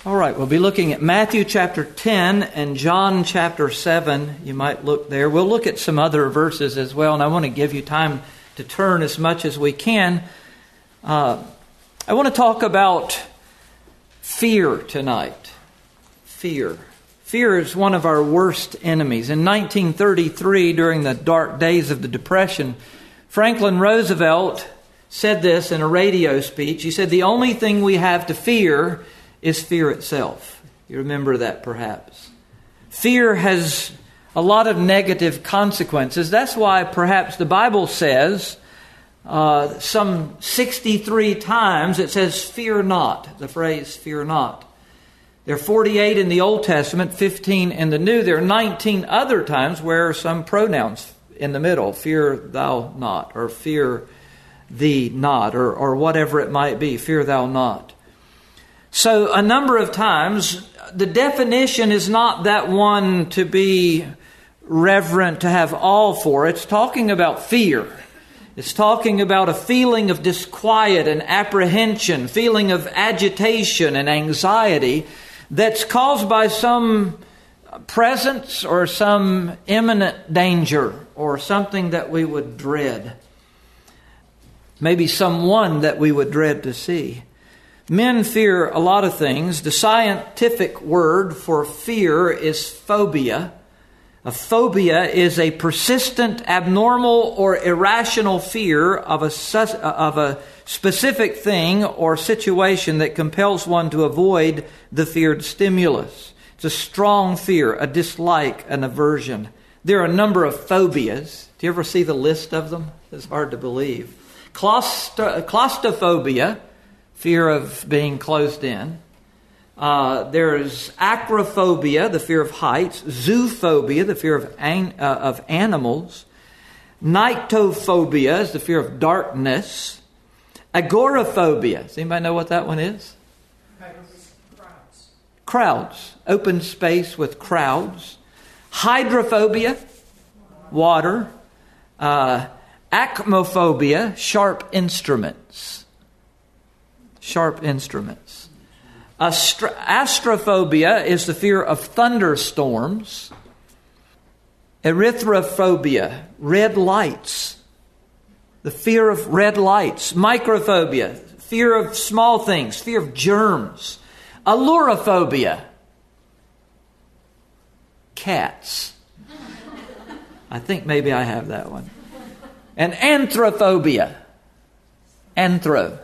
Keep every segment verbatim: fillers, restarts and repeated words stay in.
All right, we'll be looking at Matthew chapter ten and John chapter seven. You might look there. We'll look at some other verses as well, and I want to give you time to turn as much as we can. Uh, I want to talk about fear tonight. Fear. Fear is one of our worst enemies. In nineteen thirty-three, during the dark days of the Depression, Franklin Roosevelt said this in a radio speech. He said, "The only thing we have to fear is fear itself." You remember that perhaps. Fear has a lot of negative consequences. That's why perhaps the Bible says uh, some sixty-three times it says fear not, the phrase fear not. There are forty-eight in the Old Testament, fifteen in the New. There are nineteen other times where some pronouns in the middle, fear thou not, or fear thee not, or, or whatever it might be, fear thou not. So a number of times, the definition is not that one to be reverent, to have awe for. It's talking about fear. It's talking about a feeling of disquiet and apprehension, feeling of agitation and anxiety that's caused by some presence or some imminent danger or something that we would dread. Maybe someone that we would dread to see. Men fear a lot of things. The scientific word for fear is phobia. A phobia is a persistent, abnormal, or irrational fear of a, sus- of a specific thing or situation that compels one to avoid the feared stimulus. It's a strong fear, a dislike, an aversion. There are a number of phobias. Do you ever see the list of them? It's hard to believe. Claustro- claustrophobia, fear of being closed in. Uh, there is acrophobia, the fear of heights. Zoophobia, the fear of an, uh, of animals. Nyctophobia is the fear of darkness. Agoraphobia. Does anybody know what that one is? Crowds. Crowds. Open space with crowds. Hydrophobia, water. Uh, acmophobia, sharp instruments. Sharp instruments. Astra- astrophobia is the fear of thunderstorms. Erythrophobia, red lights. The fear of red lights. Microphobia, fear of small things, fear of germs. Allurophobia, cats. I think maybe I have that one. And anthrophobia, anthro.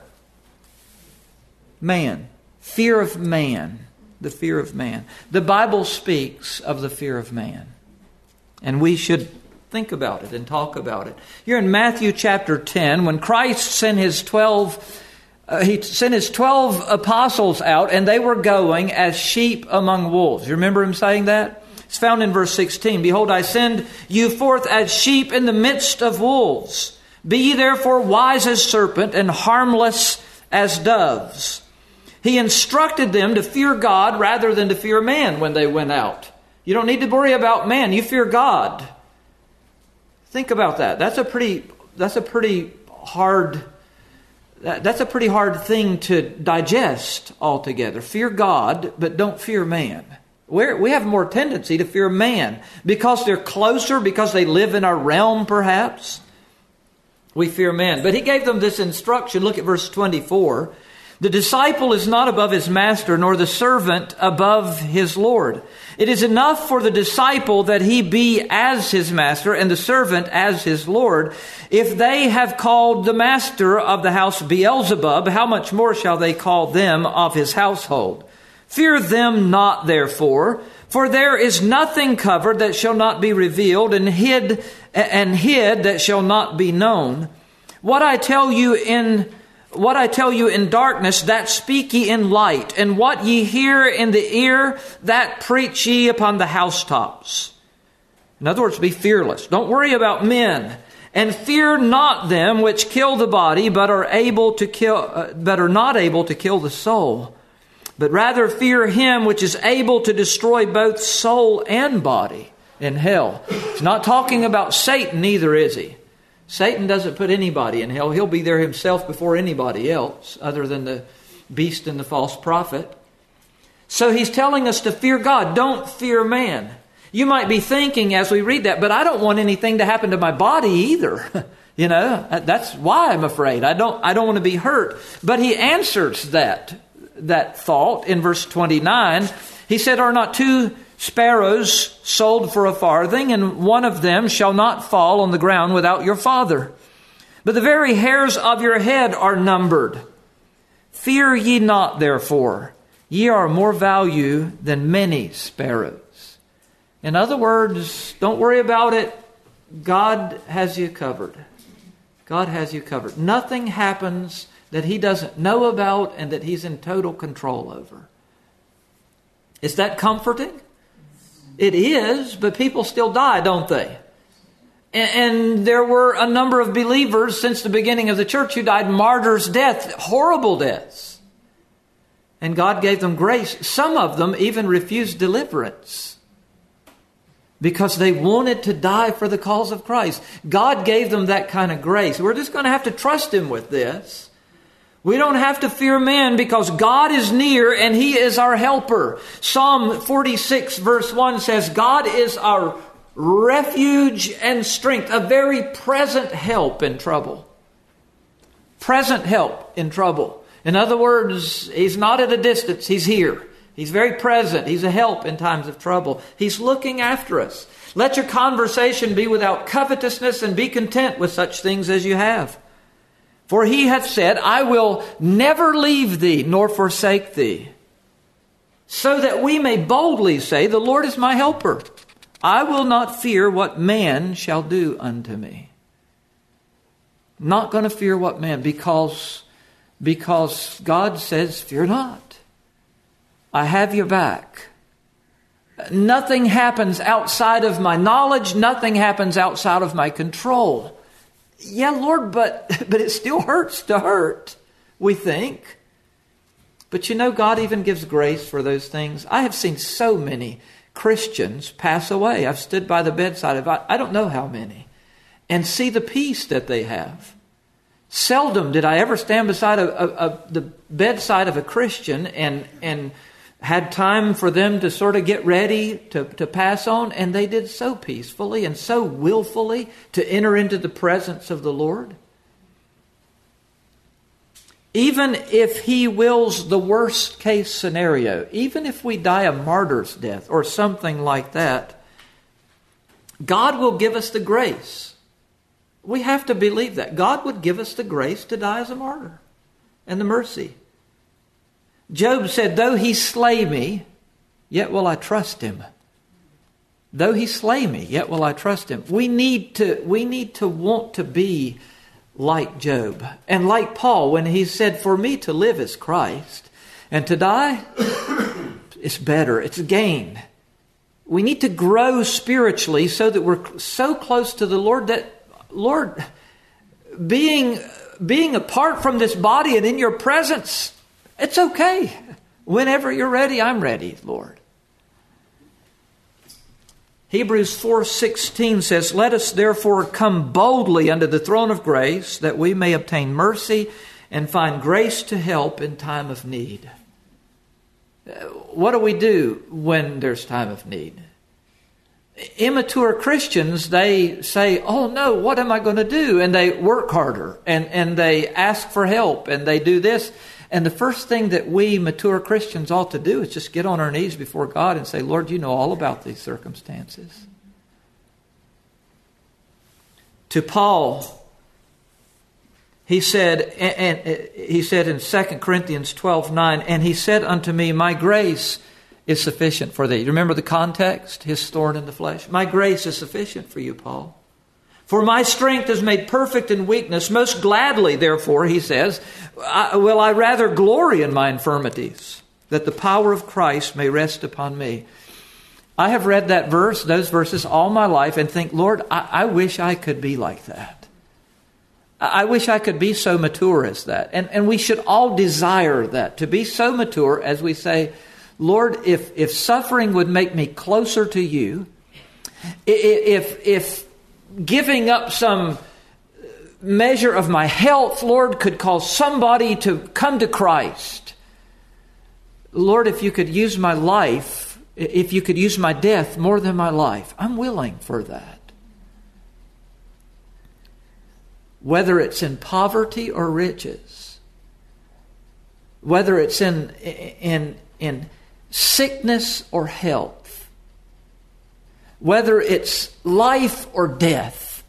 Man. Fear of man. The fear of man. The Bible speaks of the fear of man. And we should think about it and talk about it. Here in Matthew chapter ten, when Christ sent his twelve, uh, he sent his twelve apostles out, and they were going as sheep among wolves. You remember him saying that? It's found in verse sixteen. "Behold, I send you forth as sheep in the midst of wolves. Be ye therefore wise as serpent and harmless as doves." He instructed them to fear God rather than to fear man when they went out. You don't need to worry about man. You fear God. Think about that. That's a pretty, that's a pretty hard, that, that's a pretty hard thing to digest altogether. Fear God, but don't fear man. We're, we have more tendency to fear man because they're closer, because they live in our realm perhaps. We fear man. But he gave them this instruction. Look at verse twenty-four. "The disciple is not above his master, nor the servant above his Lord. It is enough for the disciple that he be as his master and the servant as his Lord. If they have called the master of the house Beelzebub, how much more shall they call them of his household? Fear them not, therefore, for there is nothing covered that shall not be revealed, and hid and hid that shall not be known. What I tell you in What I tell you in darkness, that speak ye in light, and what ye hear in the ear, that preach ye upon the housetops." In other words, be fearless. Don't worry about men. "And fear not them which kill the body, but are able to kill, uh, but are not able to kill the soul. But rather fear him which is able to destroy both soul and body in hell." It's not talking about Satan either, is he? Satan doesn't put anybody in hell. He'll be there himself before anybody else, other than the beast and the false prophet. So he's telling us to fear God. Don't fear man. You might be thinking as we read that, but I don't want anything to happen to my body either. You know, that's why I'm afraid. I don't, I don't want to be hurt. But he answers that, that thought in verse twenty-nine. He said, are not two sparrows sold for a farthing, and one of them shall not fall on the ground without your Father? But the very hairs of your head are numbered. Fear ye not, therefore. Ye are more value than many sparrows. In other words, don't worry about it. God has you covered. God has you covered. Nothing happens that he doesn't know about and that he's in total control over. Is that comforting? It is, but people still die, don't they? And there were a number of believers since the beginning of the church who died martyrs' death, horrible deaths. And God gave them grace. Some of them even refused deliverance because they wanted to die for the cause of Christ. God gave them that kind of grace. We're just going to have to trust him with this. We don't have to fear man because God is near and he is our helper. Psalm forty-six verse one says, God is our refuge and strength, a very present help in trouble. Present help in trouble. In other words, he's not at a distance, he's here. He's very present. He's a help in times of trouble. He's looking after us. Let your conversation be without covetousness, and be content with such things as you have. For he hath said, I will never leave thee nor forsake thee. So that we may boldly say, the Lord is my helper. I will not fear what man shall do unto me. Not going to fear what man, because, because God says, fear not. I have your back. Nothing happens outside of my knowledge. Nothing happens outside of my control. Yeah, Lord, but, but it still hurts to hurt, we think. But you know, God even gives grace for those things. I have seen so many Christians pass away. I've stood by the bedside of, I don't know how many, and see the peace that they have. Seldom did I ever stand beside a, a, a, the bedside of a Christian and, and had time for them to sort of get ready to, to pass on, and they did so peacefully and so willfully to enter into the presence of the Lord. Even if he wills the worst case scenario, even if we die a martyr's death or something like that, God will give us the grace. We have to believe that. God would give us the grace to die as a martyr and the mercy. Job said, though he slay me, yet will I trust him. Though he slay me, yet will I trust him. We need to, we need to want to be like Job. And like Paul, when he said, for me to live is Christ, and to die, it's better, it's a gain. We need to grow spiritually so that we're so close to the Lord that, Lord, being, being apart from this body and in your presence, it's okay. Whenever you're ready, I'm ready, Lord. Hebrews four sixteen says, let us therefore come boldly unto the throne of grace, that we may obtain mercy and find grace to help in time of need. What do we do when there's time of need? Immature Christians, they say, oh no, what am I going to do? And they work harder and, and they ask for help and they do this. And the first thing that we mature Christians ought to do is just get on our knees before God and say, Lord, you know all about these circumstances. To Paul, he said, and, and he said in Second Corinthians twelve nine, and he said unto me, my grace is sufficient for thee. You remember the context? His thorn in the flesh. My grace is sufficient for you, Paul. For my strength is made perfect in weakness. Most gladly, therefore, he says, I, will I rather glory in my infirmities, that the power of Christ may rest upon me. I have read that verse, those verses all my life, and think, Lord, I, I wish I could be like that. I, I wish I could be so mature as that. And, and we should all desire that, to be so mature as we say, Lord, if, if suffering would make me closer to you, if, if giving up some measure of my health, Lord, could cause somebody to come to Christ, Lord, if you could use my life, if you could use my death more than my life, I'm willing for that. Whether it's in poverty or riches, whether it's in in in sickness or health, whether it's life or death,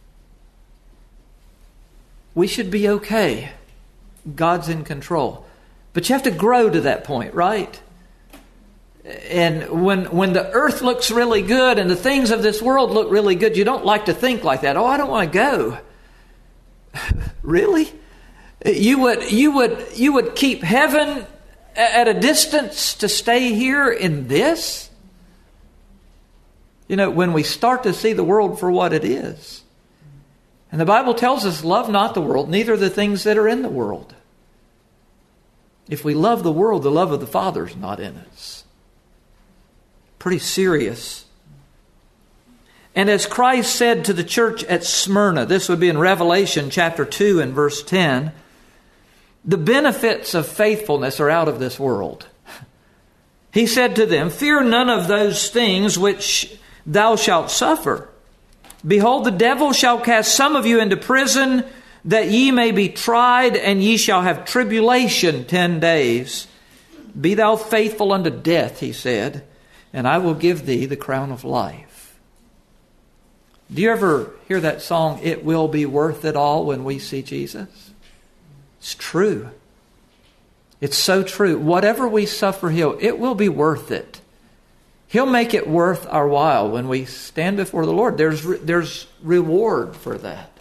we should be okay. God's in control. But you have to grow to that point, right? And when when the earth looks really good and the things of this world look really good, you don't like to think like that. Oh, I don't want to go. Really? You would you would you would keep heaven at a distance to stay here in this? You know, when we start to see the world for what it is. And the Bible tells us, love not the world, neither the things that are in the world. If we love the world, the love of the Father is not in us. Pretty serious. And as Christ said to the church at Smyrna, this would be in Revelation chapter two and verse ten, the benefits of faithfulness are out of this world. He said to them, fear none of those things which thou shalt suffer. Behold, the devil shall cast some of you into prison, that ye may be tried, and ye shall have tribulation ten days. Be thou faithful unto death, he said, and I will give thee the crown of life. Do you ever hear that song, It Will Be Worth It All, when we see Jesus? It's true. It's so true. Whatever we suffer, He'll, it will be worth it. He'll make it worth our while when we stand before the Lord. There's, there's reward for that.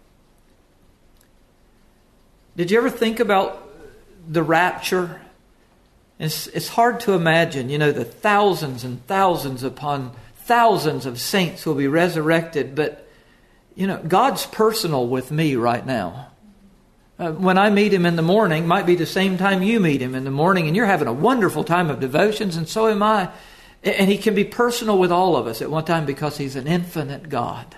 Did you ever think about the rapture? It's, it's hard to imagine, you know, the thousands and thousands upon thousands of saints will be resurrected. But, you know, God's personal with me right now. Uh, when I meet Him in the morning, might be the same time you meet Him in the morning, and you're having a wonderful time of devotions, and so am I. And He can be personal with all of us at one time because He's an infinite God.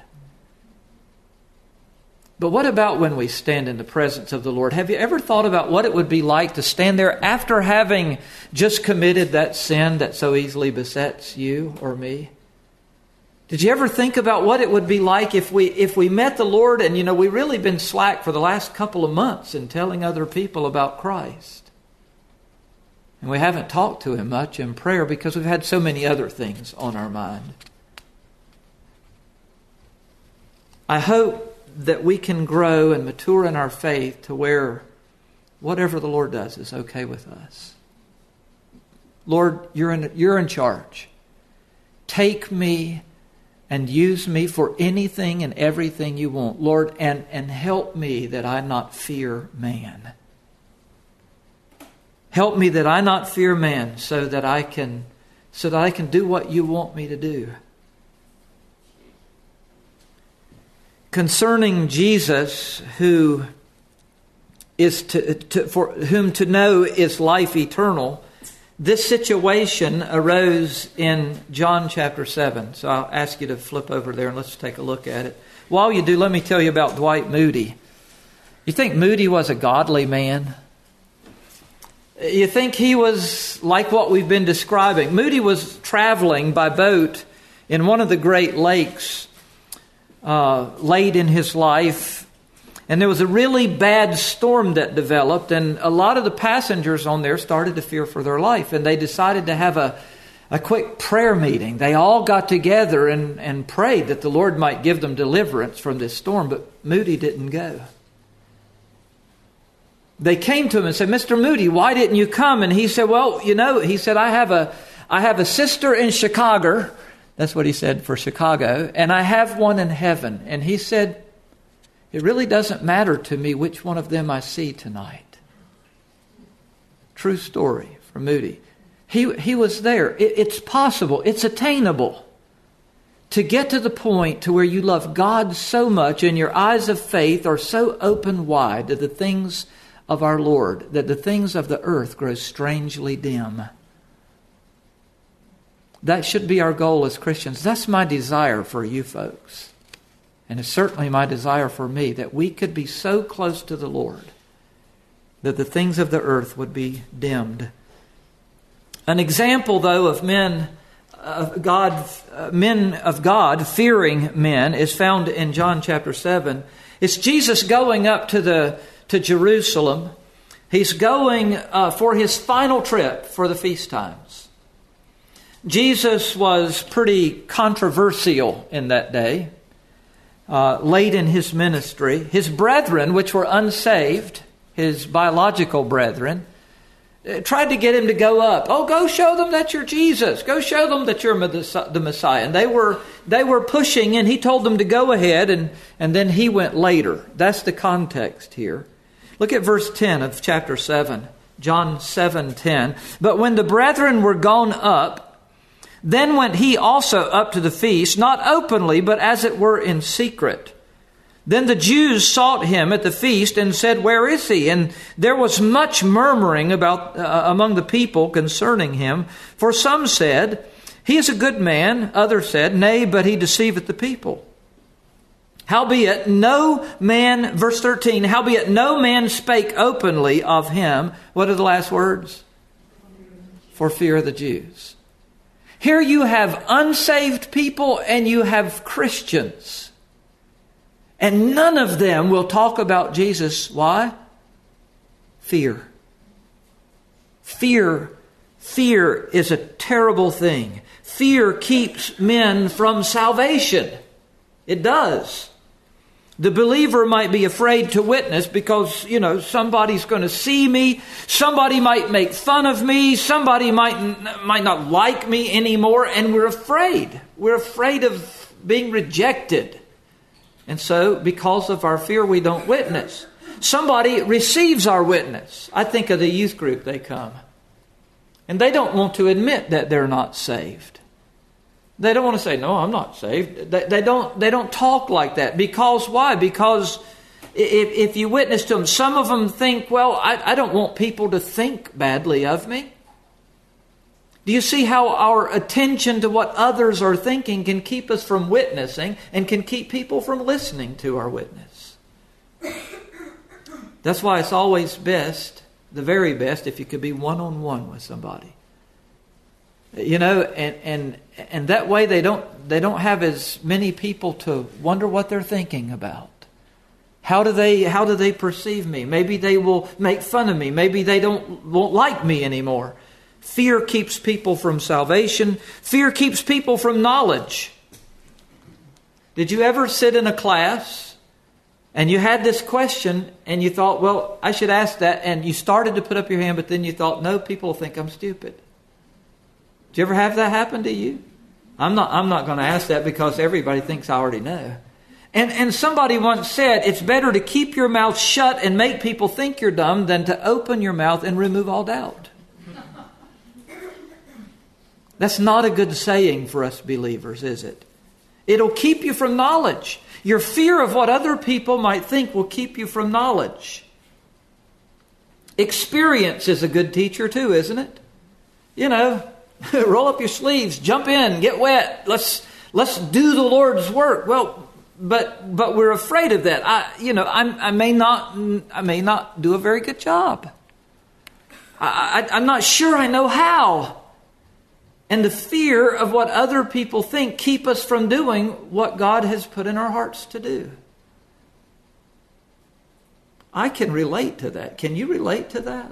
But what about when we stand in the presence of the Lord? Have you ever thought about what it would be like to stand there after having just committed that sin that so easily besets you or me? Did you ever think about what it would be like if we if we met the Lord and, you know, we've really been slack for the last couple of months in telling other people about Christ? And we haven't talked to Him much in prayer because we've had so many other things on our mind. I hope that we can grow and mature in our faith to where whatever the Lord does is okay with us. Lord, you're in, you're in charge. Take me and use me for anything and everything you want. Lord, and, and help me that I not fear man. Help me that I not fear man so that I can, so that I can do what you want me to do. Concerning Jesus, who is to, to for whom to know is life eternal, this situation arose in John chapter seven. So I'll ask you to flip over there and let's take a look at it. While you do, let me tell you about Dwight Moody. You think Moody was a godly man? You think he was like what we've been describing? Moody was traveling by boat in one of the Great Lakes Uh, late in his life, and there was a really bad storm that developed, and a lot of the passengers on there started to fear for their life, and they decided to have a, a quick prayer meeting. They all got together and, and prayed that the Lord might give them deliverance from this storm, but Moody didn't go. They came to him and said, Mister Moody, why didn't you come? And he said, well, you know, he said, I have a I have a sister in Chicago. That's what he said for Chicago. And I have one in heaven. And he said, it really doesn't matter to me which one of them I see tonight. True story from Moody. He, he was there. It, it's possible. It's attainable to get to the point to where you love God so much and your eyes of faith are so open wide to the things of our Lord that the things of the earth grow strangely dim. That should be our goal as Christians. That's my desire for you folks. And it's certainly my desire for me that we could be so close to the Lord that the things of the earth would be dimmed. An example, though, of men of God, uh, men of God, fearing men, is found in John chapter seven. It's Jesus going up to the to Jerusalem. He's going uh, for his final trip for the feast times. Jesus was pretty controversial in that day, uh, late in his ministry. His brethren, which were unsaved, his biological brethren, tried to get him to go up. Oh, go show them that you're Jesus. Go show them that you're the Messiah. And they were they were pushing, and he told them to go ahead, and, and then he went later. That's the context here. Look at verse ten of chapter seven, John seven ten. But when the brethren were gone up, then went he also up to the feast, not openly, but as it were in secret. Then the Jews sought him at the feast and said, "Where is he?" And there was much murmuring about uh, among the people concerning him. For some said, "He is a good man." Others said, "Nay, but he deceiveth the people." Howbeit no man, verse thirteen, howbeit no man spake openly of him. What are the last words? For fear of the Jews. Here you have unsaved people and you have Christians. And none of them will talk about Jesus. Why? Fear. Fear. Fear is a terrible thing. Fear keeps men from salvation. It does. The believer might be afraid to witness because, you know, somebody's going to see me. Somebody might make fun of me. Somebody might, might not like me anymore. And we're afraid. We're afraid of being rejected. And so, because of our fear, we don't witness. Somebody receives our witness. I think of the youth group, they come. And they don't want to admit that they're not saved. They don't want to say, "No, I'm not saved." They, they don't They don't talk like that. Because why? Because if, if you witness to them, some of them think, well, I, I don't want people to think badly of me. Do you see how our attention to what others are thinking can keep us from witnessing and can keep people from listening to our witness? That's why it's always best, the very best, if you could be one-on-one with somebody. You know, and and and that way they don't they don't have as many people to wonder what they're thinking about. How do they how do they perceive me? Maybe they will make fun of me. Maybe they don't won't like me anymore. Fear keeps people from salvation. Fear keeps people from knowledge. Did you ever sit in a class and you had this question and you thought, well, I should ask that, and you started to put up your hand, but then you thought, no, people will think I'm stupid. Did you ever have that happen to you? I'm not I'm not going to ask that because everybody thinks I already know. And and somebody once said, it's better to keep your mouth shut and make people think you're dumb than to open your mouth and remove all doubt. That's not a good saying for us believers, is it? It'll keep you from knowledge. Your fear of what other people might think will keep you from knowledge. Experience is a good teacher too, isn't it? You know, roll up your sleeves, jump in, get wet. Let's let's do the Lord's work. Well, but but we're afraid of that. I you know I'm, I may not I may not do a very good job. I, I, I'm not sure I know how. And the fear of what other people think keep us from doing what God has put in our hearts to do. I can relate to that. Can you relate to that?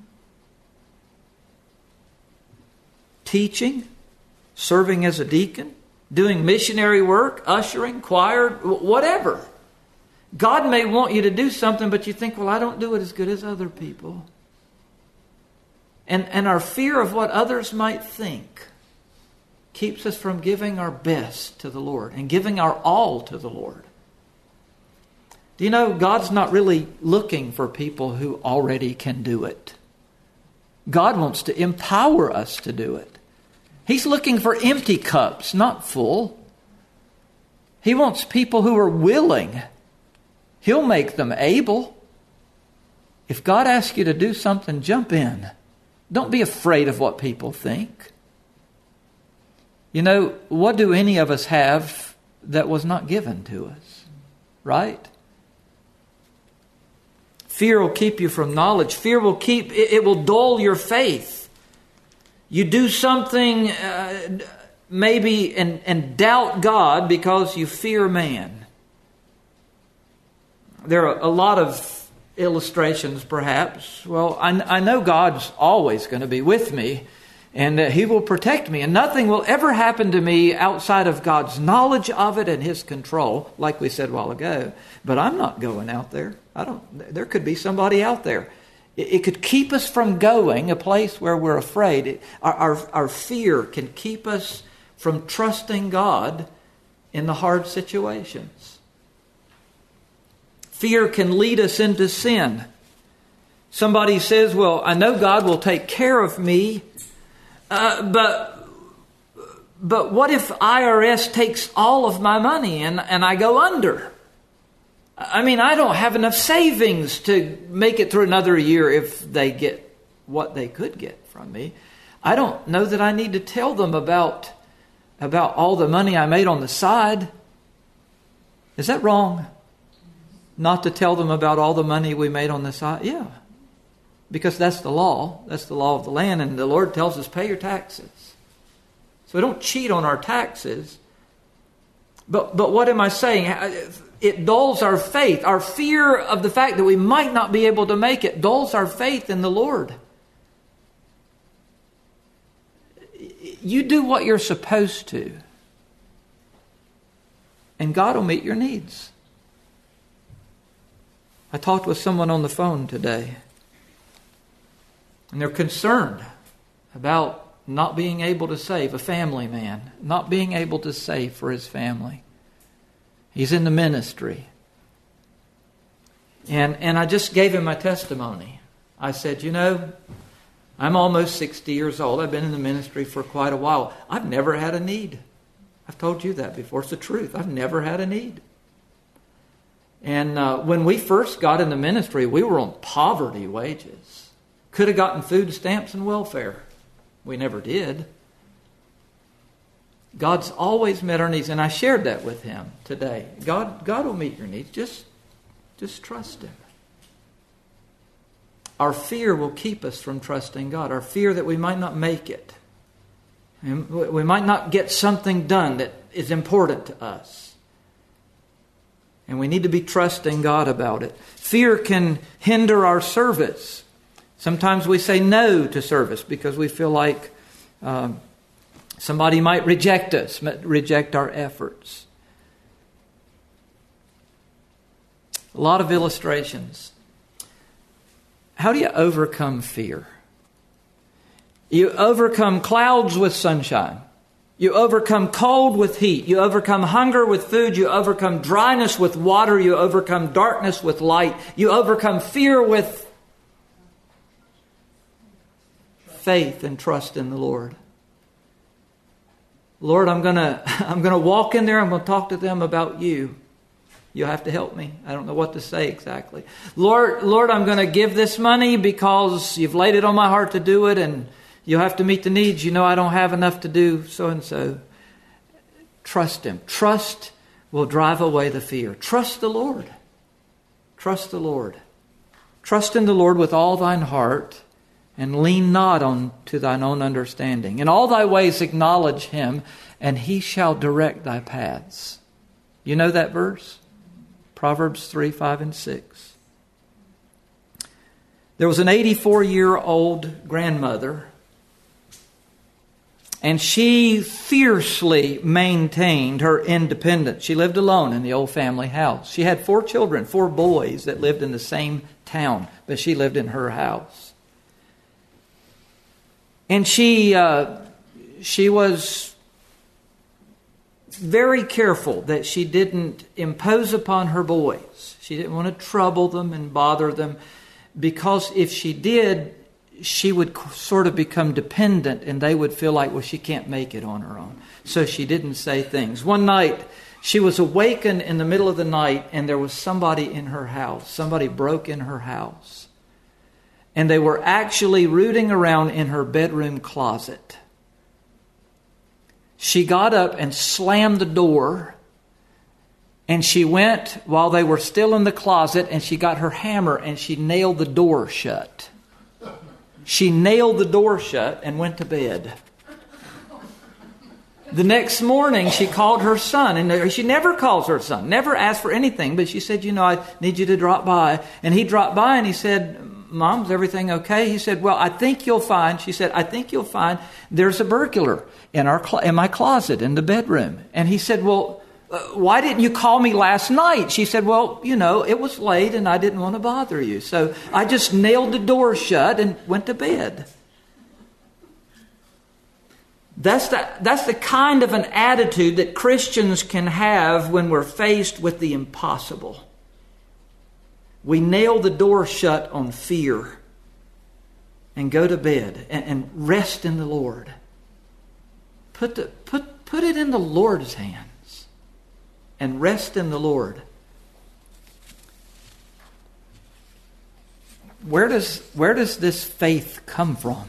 Teaching, serving as a deacon, doing missionary work, ushering, choir, whatever. God may want you to do something, but you think, well, I don't do it as good as other people. And, and our fear of what others might think keeps us from giving our best to the Lord and giving our all to the Lord. Do you know, God's not really looking for people who already can do it. God wants to empower us to do it. He's looking for empty cups, not full. He wants people who are willing. He'll make them able. If God asks you to do something, jump in. Don't be afraid of what people think. You know, what do any of us have that was not given to us? Right? Fear will keep you from knowledge. Fear will keep, it will dull your faith. You do something uh, maybe and, and doubt God because you fear man. There are a lot of illustrations, perhaps. Well, I, I know God's always going to be with me, and uh, He will protect me, and nothing will ever happen to me outside of God's knowledge of it and His control, like we said a while ago. But I'm not going out there. I don't. There could be somebody out there. It, it could keep us from going a place where we're afraid. It, our, our our fear can keep us from trusting God in the hard situations. Fear can lead us into sin. Somebody says, well, I know God will take care of me, uh, but but what if I R S takes all of my money and, and I go under? I mean, I don't have enough savings to make it through another year if they get what they could get from me. I don't know that I need to tell them about, about all the money I made on the side. Is that wrong? Not to tell them about all the money we made on the side? Yeah. Because that's the law. That's the law of the land. And the Lord tells us, pay your taxes. So we don't cheat on our taxes. But but what am I saying? It dulls our faith. Our fear of the fact that we might not be able to make it dulls our faith in the Lord. You do what you're supposed to, and God will meet your needs. I talked with someone on the phone today, and they're concerned about not being able to save, a family man, not being able to save for his family. He's in the ministry. And and I just gave him my testimony. I said, you know, I'm almost sixty years old. I've been in the ministry for quite a while. I've never had a need. I've told you that before. It's the truth. I've never had a need. And uh, when we first got in the ministry, we were on poverty wages. Could have gotten food stamps and welfare. We never did. God's always met our needs, and I shared that with him today. God, God will meet your needs. Just, just trust Him. Our fear will keep us from trusting God. Our fear that we might not make it. And we might not get something done that is important to us. And we need to be trusting God about it. Fear can hinder our service. Sometimes we say no to service because we feel like um, somebody might reject us, reject our efforts. A lot of illustrations. How do you overcome fear? You overcome clouds with sunshine. You overcome cold with heat. You overcome hunger with food. You overcome dryness with water. You overcome darkness with light. You overcome fear with faith and trust in the Lord. Lord, I'm gonna I'm gonna walk in there. I'm gonna talk to them about you. You'll have to help me. I don't know what to say exactly. Lord, Lord, I'm gonna give this money because you've laid it on my heart to do it, and you'll have to meet the needs. You know I don't have enough to do so and so. Trust Him. Trust will drive away the fear. Trust the Lord. Trust the Lord. Trust in the Lord with all thine heart, and lean not on to thine own understanding. In all thy ways acknowledge Him, and He shall direct thy paths. You know that verse? Proverbs three, five, and six. There was an eighty-four-year-old grandmother, and she fiercely maintained her independence. She lived alone in the old family house. She had four children, four boys that lived in the same town, but she lived in her house. And she uh, she was very careful that she didn't impose upon her boys. She didn't want to trouble them and bother them, because if she did, she would sort of become dependent, and they would feel like, well, she can't make it on her own. So she didn't say things. One night, she was awakened in the middle of the night, and there was somebody in her house. Somebody broke in her house. And they were actually rooting around in her bedroom closet. She got up and slammed the door. And she went while they were still in the closet, and she got her hammer and she nailed the door shut. She nailed the door shut and went to bed. The next morning, she called her son, and she never calls her son, never asked for anything, but she said, you know, I need you to drop by. And he dropped by and he said, Mom, is everything okay? He said, well, I think you'll find, she said, I think you'll find there's a burglar in our in my closet in the bedroom. And he said, well, uh, why didn't you call me last night? She said, well, you know, it was late and I didn't want to bother you. So I just nailed the door shut and went to bed. That's the, that's the kind of an attitude that Christians can have when we're faced with the impossible. We nail the door shut on fear and go to bed and, and rest in the Lord. Put, the, put, put it in the Lord's hands and rest in the Lord. Where does, where does this faith come from?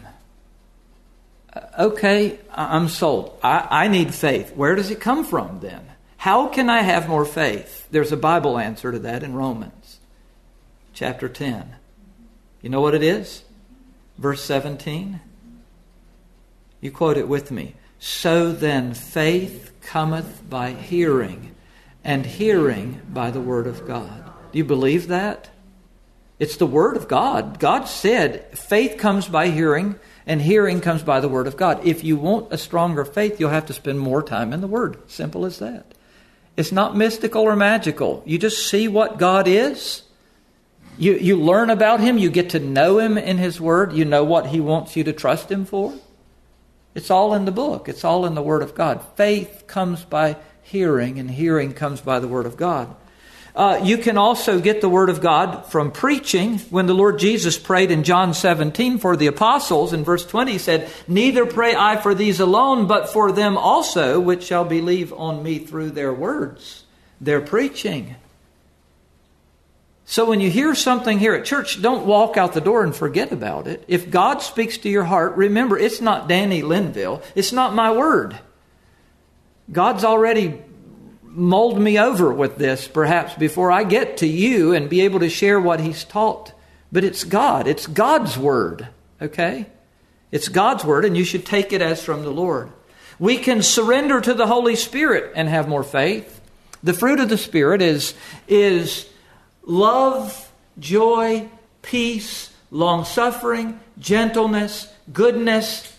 Okay, I'm sold. I, I need faith. Where does it come from then? How can I have more faith? There's a Bible answer to that in Romans chapter ten. You know what it is? Verse seventeen. You quote it with me. So then faith cometh by hearing, and hearing by the word of God. Do you believe that? It's the word of God. God said faith comes by hearing, and hearing comes by the word of God. If you want a stronger faith, you'll have to spend more time in the word. Simple as that. It's not mystical or magical. You just see what God is. You, you learn about Him. You get to know Him in His word. You know what He wants you to trust Him for. It's all in the book. It's all in the word of God. Faith comes by hearing, and hearing comes by the word of God. Uh, you can also get the word of God from preaching. When the Lord Jesus prayed in John seventeen for the apostles, in verse twenty, He said, neither pray I for these alone, but for them also, which shall believe on me through their words, their preaching. So when you hear something here at church, don't walk out the door and forget about it. If God speaks to your heart, remember, it's not Danny Linville. It's not my word. God's already mold me over with this, perhaps, before I get to you and be able to share what He's taught. But it's God. It's God's word. Okay? It's God's word, and you should take it as from the Lord. We can surrender to the Holy Spirit and have more faith. The fruit of the Spirit is, is love, joy, peace, long-suffering, gentleness, goodness,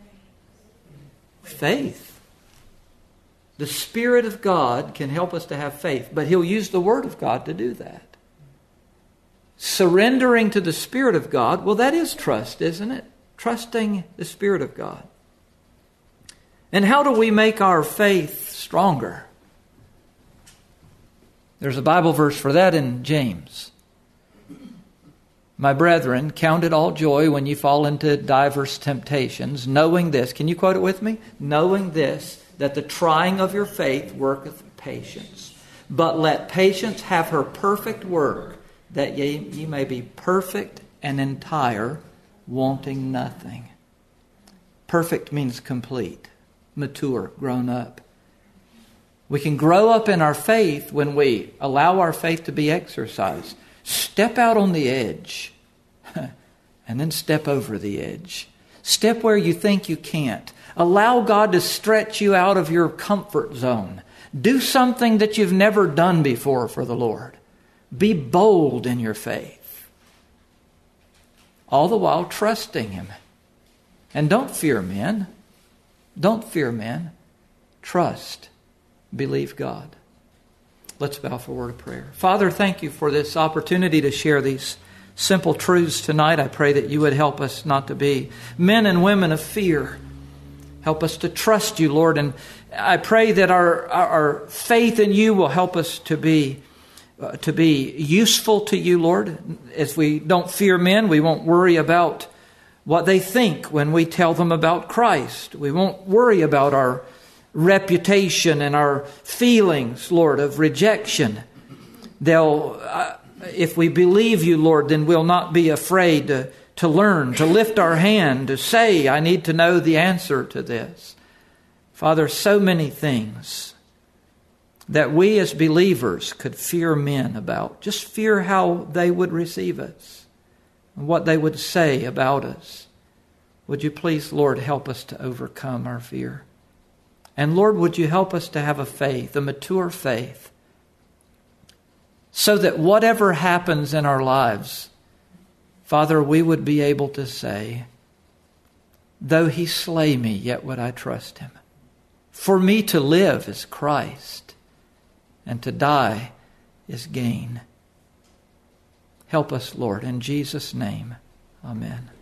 faith. The Spirit of God can help us to have faith, but He'll use the Word of God to do that. Surrendering to the Spirit of God, well, that is trust, isn't it? Trusting the Spirit of God. And how do we make our faith stronger? There's a Bible verse for that in James. My brethren, count it all joy when you fall into diverse temptations, knowing this. Can you quote it with me? Knowing this, that the trying of your faith worketh patience. But let patience have her perfect work, that ye, ye may be perfect and entire, wanting nothing. Perfect means complete, mature, grown up. We can grow up in our faith when we allow our faith to be exercised. Step out on the edge, and then step over the edge. Step where you think you can't. Allow God to stretch you out of your comfort zone. Do something that you've never done before for the Lord. Be bold in your faith. All the while trusting Him. And don't fear men. Don't fear men. Trust. Believe God. Let's bow for a word of prayer. Father, thank You for this opportunity to share these simple truths tonight. I pray that You would help us not to be men and women of fear. Help us to trust You, Lord. And I pray that our, our, our faith in You will help us to be, uh, to be useful to You, Lord. As we don't fear men, we won't worry about what they think when we tell them about Christ. We won't worry about our reputation and our feelings, Lord, of rejection. They'll, uh, if we believe You, Lord, then we'll not be afraid to to learn, to lift our hand, to say, I need to know the answer to this. Father, so many things that we as believers could fear men about. Just fear how they would receive us. and what they would say about us. Would you please, Lord, help us to overcome our fear? And Lord, would you help us to have a faith, a mature faith, so that whatever happens in our lives, Father, we would be able to say, though he slay me, yet would I trust him. For me to live is Christ, and to die is gain. Help us, Lord, in Jesus' name. Amen.